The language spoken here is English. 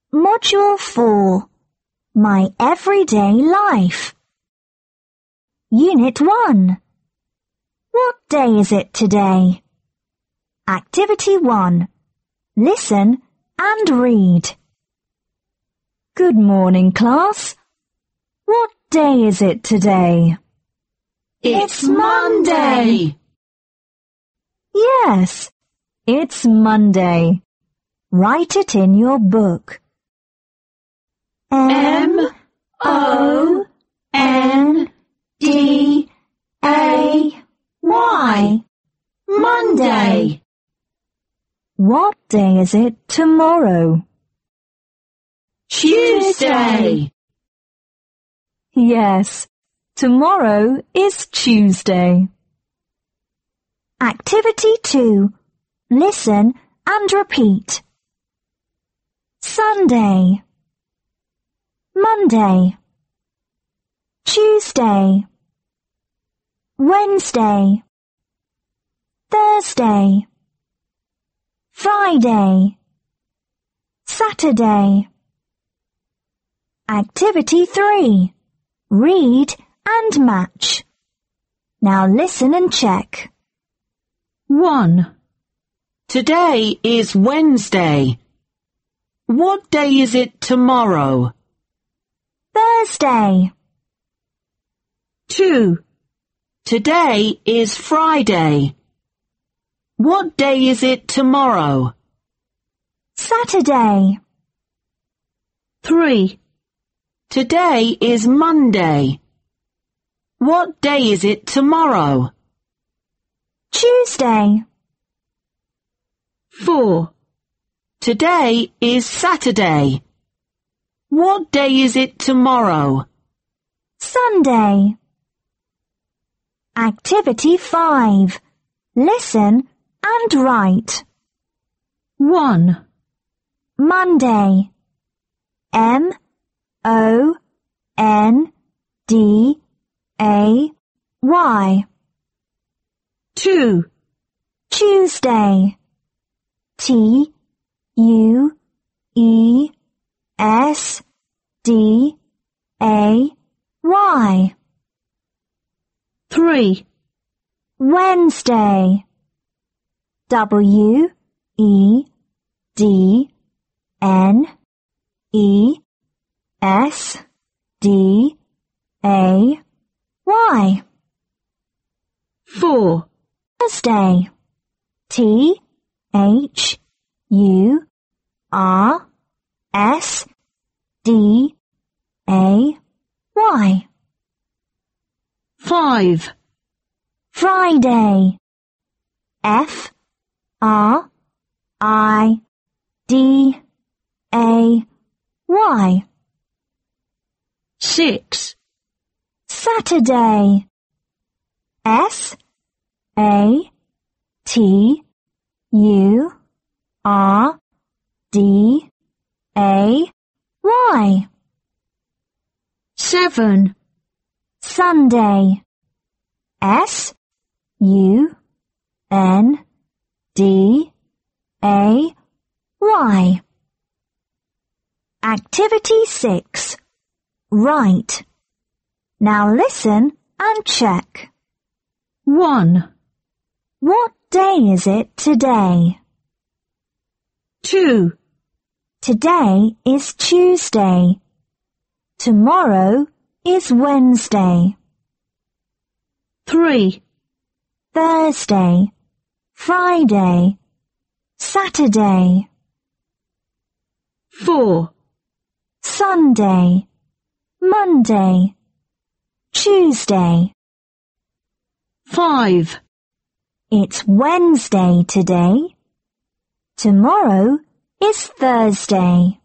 Module 4. My Everyday Life. Unit 1. What day is it today? Activity 1. Listen and read. Good morning, class. What day is it today? It's Monday. Yes, it's Monday. Write it in your book. M-O-N-D-A-Y. Monday. What day is it tomorrow? Tuesday. Yes, tomorrow is Tuesday. Activity 2. Listen and repeat. Sunday, Monday, Tuesday, Wednesday, Thursday, Friday, Saturday. Activity 3. Read and match. Now listen and check. 1. Today is Wednesday. What day is it tomorrow? Thursday. 2. Today is Friday. What day is it tomorrow? Saturday. 3. Today is Monday. What day is it tomorrow? Tuesday. 4. Today is Saturday. What day is it tomorrow? Sunday. Activity 5. Listen and write. 1. Monday. M-O-N-D-A-Y. 2. Tuesday. T-U-E-S-D-A-Y. 3. Wednesday. W-E-D-N-E-S-D-A-Y. 4. Thursday. T-H-U-R-S-D-A-Y. 5. Friday. F-R-I-D-A-Y. 6. Saturday. S-A-T-U-R-D-A-Y. 7. Sunday. S-U-N-D-A-Y. Activity 6. Write. Now listen and check. 1. What day is it today? 2. Today is Tuesday. Tomorrow is Wednesday. 3. Thursday, Friday, Saturday. 4. Sunday, Monday, Tuesday. 5. It's Wednesday today. Tomorrow is Thursday.